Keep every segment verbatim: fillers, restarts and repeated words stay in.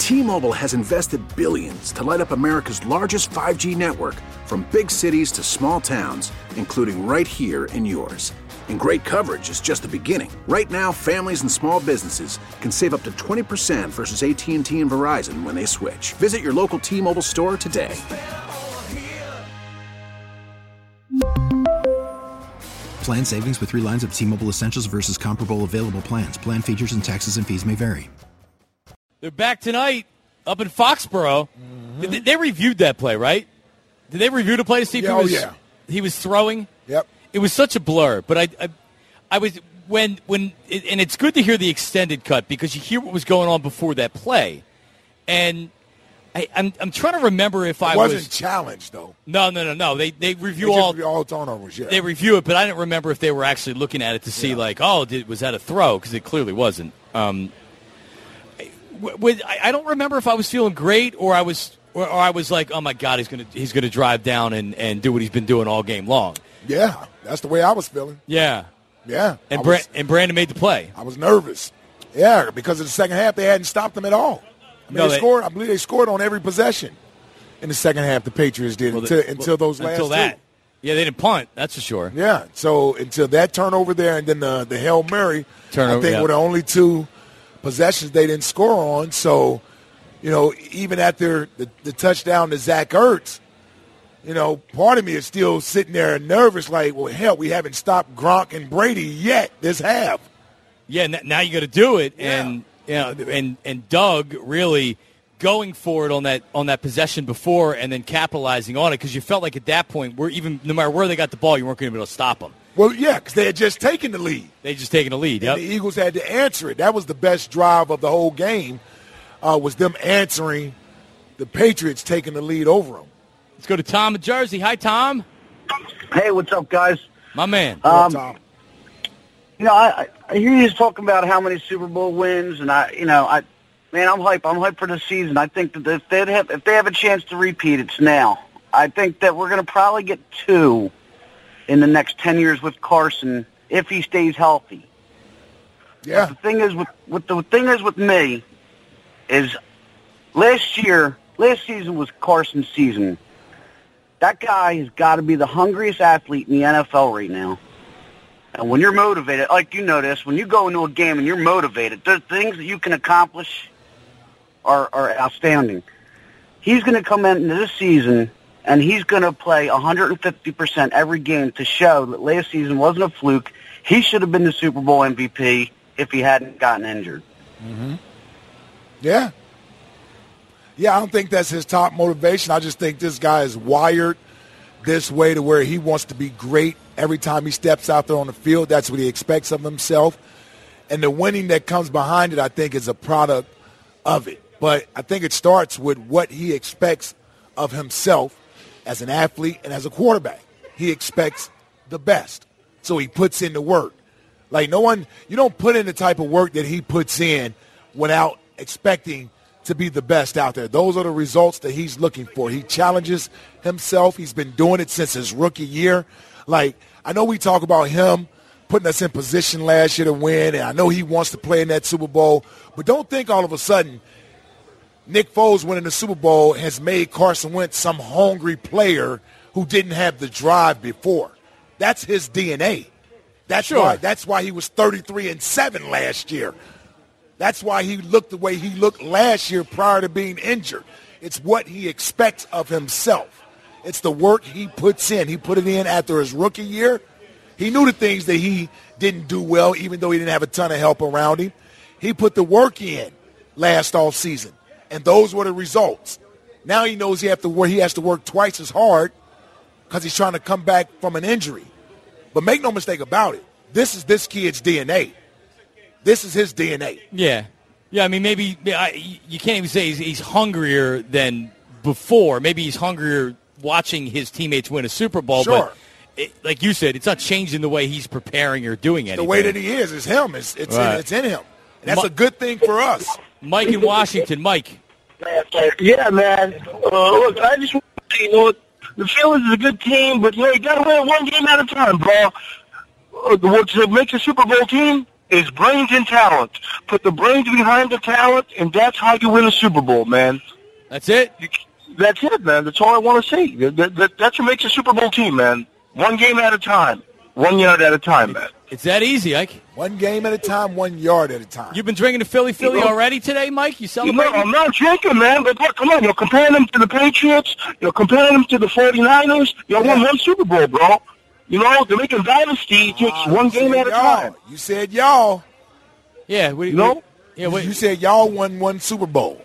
T-Mobile has invested billions to light up America's largest five G network, from big cities to small towns, including right here in yours. And great coverage is just the beginning. Right now, families and small businesses can save up to twenty percent versus A T and T and Verizon when they switch. Visit your local T-Mobile store today. Plan savings with three lines of T-Mobile Essentials versus comparable available plans. Plan features and taxes and fees may vary. They're back tonight up in Foxborough. Mm-hmm. They, they reviewed that play, right? Did they review the play to see if yeah, he was, oh, yeah. he was throwing? Yep. It was such a blur, but I, I, I was when when and it's good to hear the extended cut because you hear what was going on before that play, and I, I'm I'm trying to remember if it I wasn't was challenged though. No, no, no, no. They they review they all review all turnovers. Yeah, they review it, but I didn't remember if they were actually looking at it to see yeah. like, oh, did, was that a throw? Because it clearly wasn't. Um, with, I, I don't remember if I was feeling great or I was or, or I was like, oh my God, he's gonna he's gonna drive down and, and do what he's been doing all game long. Yeah, that's the way I was feeling. Yeah. Yeah. And, Bra- and Brandon made the play. I was nervous. Yeah, because in the second half, they hadn't stopped them at all. I mean, no, they, they scored. I believe they scored on every possession in the second half, the Patriots did, well, until, they, until those last Until that. two. Yeah, they didn't punt, that's for sure. Yeah, so until that turnover there and then the, the Hail Mary, turnover, I think yeah. were the only two possessions they didn't score on. So, you know, even after the, the touchdown to Zach Ertz, you know, part of me is still sitting there nervous like, well, hell, we haven't stopped Gronk and Brady yet this half. Yeah, now you got to do it. Yeah. And, you know, and, and Doug really going for it on that on that possession before and then capitalizing on it because you felt like at that point, we're even no matter where they got the ball, you weren't going to be able to stop them. Well, yeah, because they had just taken the lead. They had just taken the lead, yep. And the Eagles had to answer it. That was the best drive of the whole game, uh, was them answering the Patriots taking the lead over them. Let's go to Tom in Jersey. Hi, Tom. Hey, what's up, guys? My man. Um, Tom? You know, I, I hear you talking about how many Super Bowl wins, and I, you know, I, man, I'm hype. I'm hype for the season. I think that if they have, if they have a chance to repeat, it's now. I think that we're going to probably get two in the next ten years with Carson if he stays healthy. Yeah. But the thing is with, with the thing is with me is last year, last season was Carson's season. That guy has got to be the hungriest athlete in the N F L right now. And when you're motivated, like you know this, when you go into a game and you're motivated, the things that you can accomplish are, are outstanding. He's going to come into this season, and he's going to play one hundred fifty percent every game to show that last season wasn't a fluke. He should have been the Super Bowl M V P if he hadn't gotten injured. Mm-hmm. Yeah. Yeah, I don't think that's his top motivation. I just think this guy is wired this way to where he wants to be great every time he steps out there on the field. That's what he expects of himself. And the winning that comes behind it, I think, is a product of it. But I think it starts with what he expects of himself as an athlete and as a quarterback. He expects the best. So he puts in the work. Like no one, you don't put in the type of work that he puts in without expecting to be the best out there. Those are the results that he's looking for. He challenges himself. He's been doing it since his rookie year. Like, I know we talk about him putting us in position last year to win, and I know he wants to play in that Super Bowl, but don't think all of a sudden Nick Foles winning the Super Bowl has made Carson Wentz some hungry player who didn't have the drive before. That's his D N A. That's sure. why that's why he was thirty-three and seven last year. That's why he looked the way he looked last year prior to being injured. It's what he expects of himself. It's the work he puts in. He put it in after his rookie year. He knew the things that he didn't do well, even though he didn't have a ton of help around him. He put the work in last offseason, and those were the results. Now he knows he, have to work, he has to work twice as hard because he's trying to come back from an injury. But make no mistake about it, this is this kid's D N A. This is his D N A. Yeah. Yeah, I mean, maybe I, you can't even say he's, he's hungrier than before. Maybe he's hungrier watching his teammates win a Super Bowl. Sure. But it, like you said, it's not changing the way he's prepreparing or doing anything. The way that he is is him. It's, it's, right. in, it's in him. And that's Ma- a good thing for us. Mike in Washington. Mike. Yeah, man. Uh, look, I just want to say, you know what? The Phillies is a good team, but, you know, you got to win one game at a time, bro. Uh, what, to make a Super Bowl team, is brains and talent. Put the brains behind the talent, and that's how you win a Super Bowl, man. That's it? You, that's it, man. That's all I want to say. That, that, that's what makes a Super Bowl team, man. One game at a time. One yard at a time, man. It's that easy, Ike. One game at a time, one yard at a time. You've been drinking the Philly Philly You know- already today, Mike? You You celebrating? know, I'm not drinking, man, but look, come on. You're comparing them to the Patriots. You're comparing them to the forty-niners. You Yeah. won one Super Bowl, bro. You know, they're making dynasty. It takes Ah, one you game said at a y'all. time. You said y'all. yeah. What, You know? what- yeah, what, You said y'all won one Super Bowl.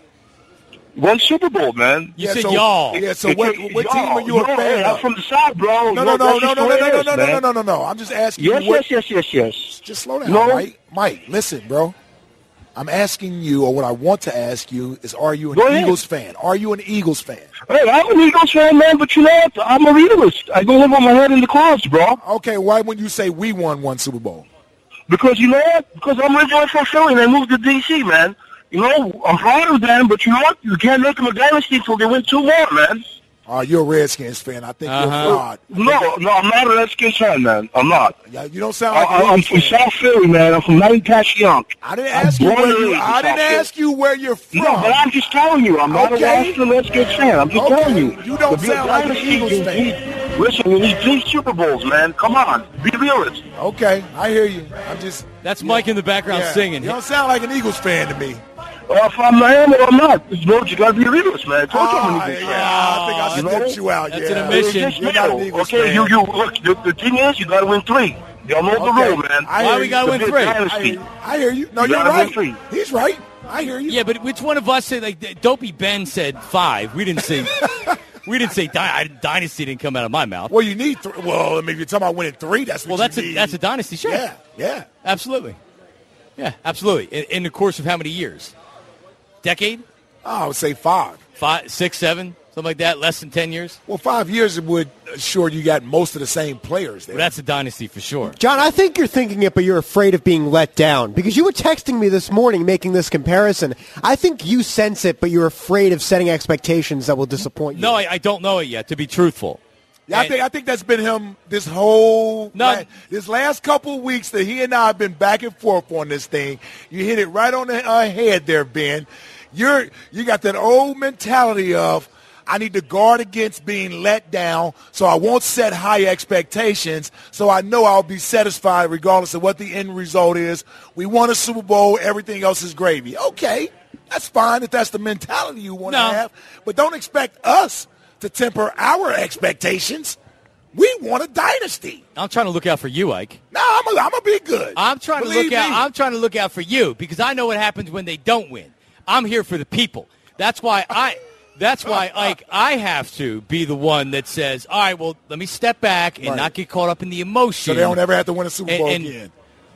One Super Bowl, man. you Yeah, said so- y'all. Yeah, so what, what team are you a no, fan I'm of? from the South, bro. No, no, no, That's no, just no, the no, way no, it no, is, no, no, man. no, no, no, no. I'm just asking Yes, you what. yes, yes, yes, yes. Just slow down, No. Mike. Mike, listen, bro. I'm asking you, or what I want to ask you is, are you an Go ahead. Eagles fan? Are you an Eagles fan? Hey, I'm an Eagles fan, man, but you know what? I'm a realist. I don't live on my head in the clouds, bro. Okay, why when you say we won one Super Bowl? Because you know what? Because I'm originally from Philly and I moved to D C, man. You know, I'm proud of them, but you know what? You can't make them a dynasty until they win two more, man. Uh, you're a Redskins fan. I think Uh-huh. you're a fraud. No, no, I'm not a Redskins fan, man. I'm not. Yeah, you don't sound I, like I, an I'm Eagles from fan. South Philly, man. I'm from Nighty Patch Young. I didn't I'm ask you born where and you. raised in I didn't South Philly. ask you where you're from. No, but I'm just telling you. I'm not Okay. a Washington Redskins fan. I'm just Okay. telling you. You don't To be a sound like an dynasty, Eagles you fan. need- Listen, you need three Super Bowls, man. Come on. Be realist. Okay, I hear you. I'm just. That's Mike in the background yeah. singing. You don't sound like an Eagles fan to me. Well, if I'm I am or I'm not, it's no, you got to be a realist, man. I told you I'm Ah, an Eagles fan. yeah, I think I You know? stepped you out. That's yeah. an admission. It's just You're not an middle. Eagles Okay, fan. you, you, look, the, the thing is, you got to win three. Y'all know the Okay. rule, man. I Why hear we you. gotta The win big three? I dynasty. hear you. I hear you. No, You you're gotta win right. three. He's right. I hear you. Yeah, but which one of us said, like, Dopey Ben said five? We didn't say, we didn't say, dy- Dynasty didn't come out of my mouth. Well, you need three. Well, I mean, if you're talking about winning three, that's what Well, that's you a, need. that's a Dynasty, sure. Yeah, yeah. Absolutely. Yeah, absolutely. In, in the course of how many years? Decade? I would say five. Five, six, seven? Something like that? Less than ten years? Well, five years would assure you got most of the same players there. Well, that's a Dynasty for sure. John, I think you're thinking it, but you're afraid of being let down because you were texting me this morning making this comparison. I think you sense it, but you're afraid of setting expectations that will disappoint you. No, I, I don't know it yet, to be truthful. Yeah, I And- think I think that's been him this whole No. la- this last couple of weeks that he and I have been back and forth on this thing. You hit it right on the uh, head there, Ben. You're you got that old mentality of I need to guard against being let down, so I won't set high expectations, so I know I'll be satisfied regardless of what the end result is. We won a Super Bowl, everything else is gravy. Okay, that's fine if that's the mentality you want to No. have, but don't expect us to temper our expectations. We want a dynasty. I'm trying to look out for you, Ike. No, I'm gonna I'm gonna be good. I'm trying to Believe look out. me. I'm trying to look out for you because I know what happens when they don't win. I'm here for the people. That's why I. That's why, Ike, I have to be the one that says, "All right, well, let me step back and Right. not get caught up in the emotion." So they don't ever have to win a Super And- Bowl and- again.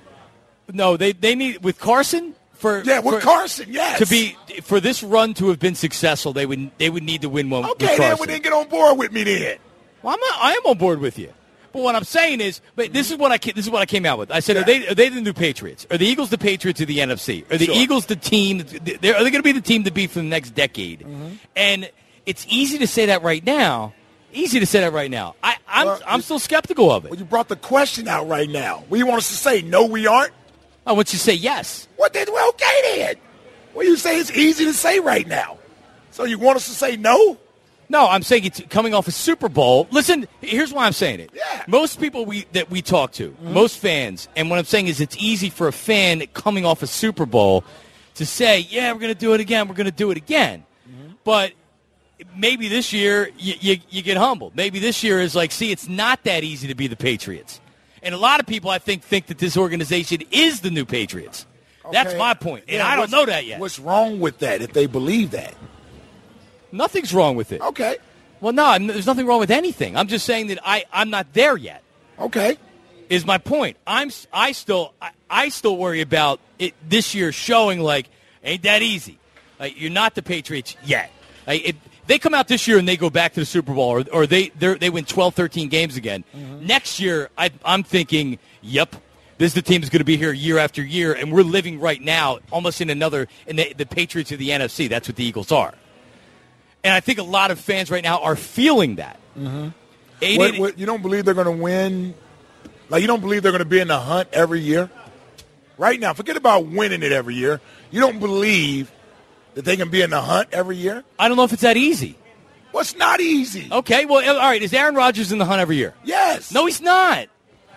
No, they they need with Carson for Yeah, with for- Carson, yes. to be for this run to have been successful. They would they would need to win one. with Okay, then Carson. we didn't get on board with me then. Well, I'm not, I am on board with you. But what I'm saying is, but this is what I ca- this is what I came out with. I said, Yeah. are they are they the new Patriots? Are the Eagles the Patriots of the N F C? Are the Sure. Eagles the team? They're, are they going to be the team to be for the next decade? Mm-hmm. And it's easy to say that right now. Easy to say that right now. I, I'm Well, I'm still skeptical of it. Well, you brought the question out right now. What do you want us to say? No, we aren't? I want you to say yes. What then? Well, okay then. Well, you say it's easy to say right now. So you want us to say no? No, I'm saying it's coming off a Super Bowl. Listen, here's why I'm saying it. Yeah. Most people we that we talk to, most fans, and what I'm saying is it's easy for a fan coming off a Super Bowl to say, yeah, we're going to do it again, we're going to do it again. But maybe this year you, you, you get humbled. Maybe this year is like, see, it's not that easy to be the Patriots. And a lot of people, I think, think that this organization is the new Patriots. That's Okay. my point, and Yeah, I don't what's- know that yet. What's wrong with that if they believe that? Nothing's wrong with it. Okay. Well, no, I'm, there's nothing wrong with anything. I'm just saying that I, I'm not there yet. Okay. Is my point. I'm I still I, I still worry about it this year showing like ain't that easy. Like you're not the Patriots yet. Like if they come out this year and they go back to the Super Bowl or, or they they win twelve, thirteen games again. Mm-hmm. Next year I I'm thinking, yep, this is the team that's going to be here year after year and we're living right now almost in another in the, the Patriots of the N F C. That's what the Eagles are. And I think a lot of fans right now are feeling that. Mm-hmm. What, what, you don't believe they're going to win? Like, you don't believe they're going to be in the hunt every year? right now, forget about winning it every year. You don't believe that they can be in the hunt every year? I don't know if it's that easy. Well, it's not easy. Okay, well, all right. Is Aaron Rodgers in the hunt every year? Yes. No, he's not.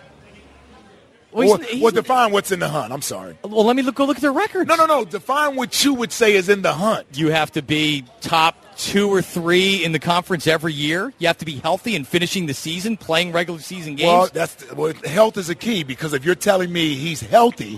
Well, Well, he's, he's, well, define what's in the hunt. I'm sorry. well, let me look, go look at their records. No, no, no. Define what you would say is in the hunt. You have to be top two or three in the conference every year. You have to be healthy and finishing the season, playing regular season games. Well, that's well, health is a key, because if you're telling me he's healthy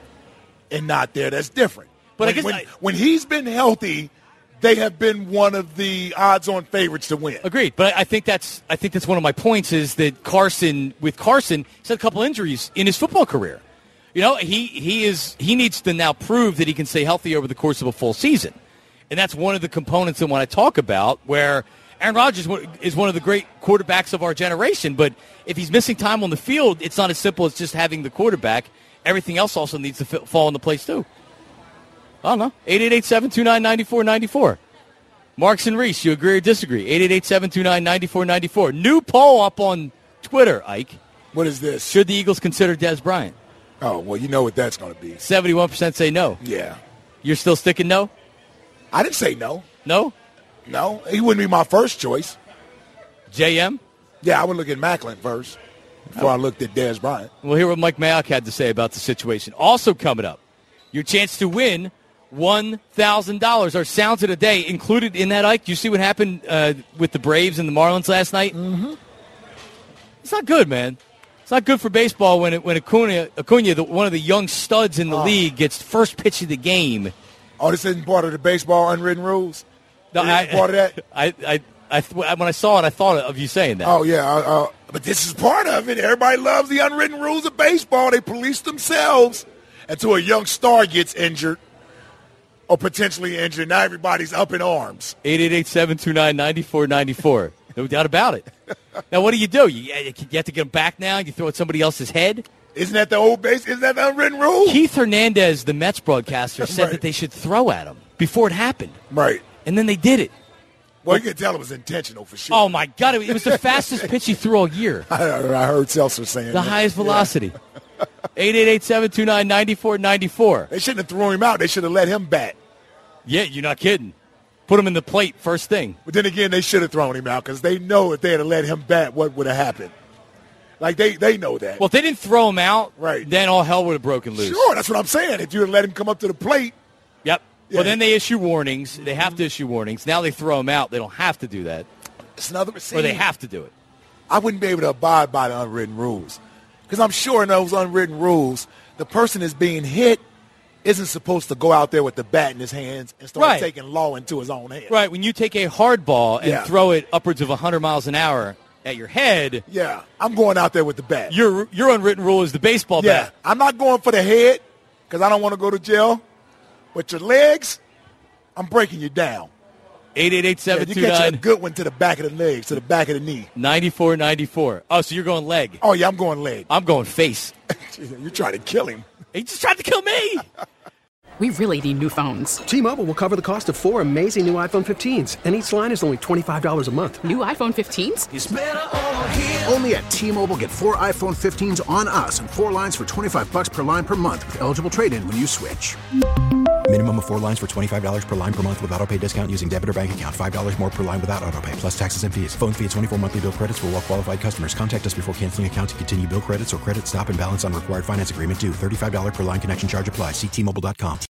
and not there, that's different. But when, I guess when, I, when he's been healthy, they have been one of the odds-on favorites to win. agreed. But I, I think that's I think that's one of my points is that Carson, with Carson, he's had a couple injuries in his football career. You know, he he is he needs to now prove that he can stay healthy over the course of a full season, and that's one of the components that when I talk about where Aaron Rodgers is one of the great quarterbacks of our generation. But if he's missing time on the field, it's not as simple as just having the quarterback. Everything else also needs to fit, fall into place too. I don't know. eight eight eight, seven two nine, nine four nine four. Marks and Reese, you agree or disagree? eight eight eight, seven two nine, nine four nine four. New poll up on Twitter, Ike. What is this? Should the Eagles consider Dez Bryant? Oh, well, you know what that's going to be. seventy-one percent say no. Yeah. You're still sticking no? I didn't say no. No? No, he wouldn't be my first choice. J M? Yeah, I would look at Macklin first before I looked at Dez Bryant. We'll hear what Mike Mayock had to say about the situation. Also coming up, your chance to win one thousand dollars. Our Sounds of the Day included in that, Ike. Do you see what happened uh, with the Braves and the Marlins last night? Mm-hmm. It's not good, man. It's not good for baseball when it, when Acuna, Acuna the, one of the young studs in the Oh. league, gets first pitch of the game. Oh, this isn't part of the baseball unwritten rules? No, This I, isn't part of that? I, I, I, when I saw it, I thought of you saying that. Oh, yeah. Uh, uh, but this is part of it. Everybody loves the unwritten rules of baseball. They police themselves until a young star gets injured or potentially injured. Now everybody's up in arms. eight eight eight, seven two nine, nine four nine four. No doubt about it. Now, what do you do? You, you have to get them back now? You throw at somebody else's head? Isn't that the old base? Isn't that the unwritten rule? Keith Hernandez, the Mets broadcaster, said Right. that they should throw at him before it happened. Right. And then they did it. Well, you can tell it was intentional for sure. Oh, my God. It was the fastest pitch he threw all year. I, I heard Seltzer saying The that. highest velocity. eight eight eight, seven two nine, nine four nine four. They shouldn't have thrown him out. They should have let him bat. Yeah, you're not kidding. Put him in the plate first thing. But then again, they should have thrown him out because they know if they had let him bat, what would have happened. Like, they, they know that. Well, if they didn't throw him out, Right. then all hell would have broken loose. Sure, that's what I'm saying. If you had let him come up to the plate, Yep. Yeah. Well, then they issue warnings. They have to issue warnings. Now they throw him out. They don't have to do that. it's another. See, Or they have to do it. I wouldn't be able to abide by the unwritten rules because I'm sure in those unwritten rules, the person that's being hit isn't supposed to go out there with the bat in his hands and start Right. taking law into his own hands. Right. When you take a hard ball and Yeah. throw it upwards of one hundred miles an hour at your head, Yeah, I'm going out there with the bat. your your unwritten rule is the baseball yeah, bat. I'm not going for the head because I don't want to go to jail. But your legs, I'm breaking you down. eight eight eight, Yeah, seven you two catch a nine, good one to the back of the legs, to the back of the knee. nine four nine four. Oh, so you're going leg. Oh, yeah, I'm going leg. I'm going face. You're trying to kill him. He just tried to kill me. We really need new phones. T-Mobile will cover the cost of four amazing new iPhone fifteens, and each line is only twenty-five dollars a month. New iPhone fifteens? Only at T-Mobile, get four iPhone fifteens on us and four lines for twenty-five bucks per line per month with eligible trade-in when you switch. Minimum of four lines for twenty-five dollars per line per month with autopay discount using debit or bank account. five dollars more per line without autopay, plus taxes and fees. Phone fee at twenty-four monthly bill credits for well-qualified customers. Contact us before canceling account to continue bill credits or credit stop and balance on required finance agreement due. thirty-five dollars per line connection charge applies. See T Mobile dot com.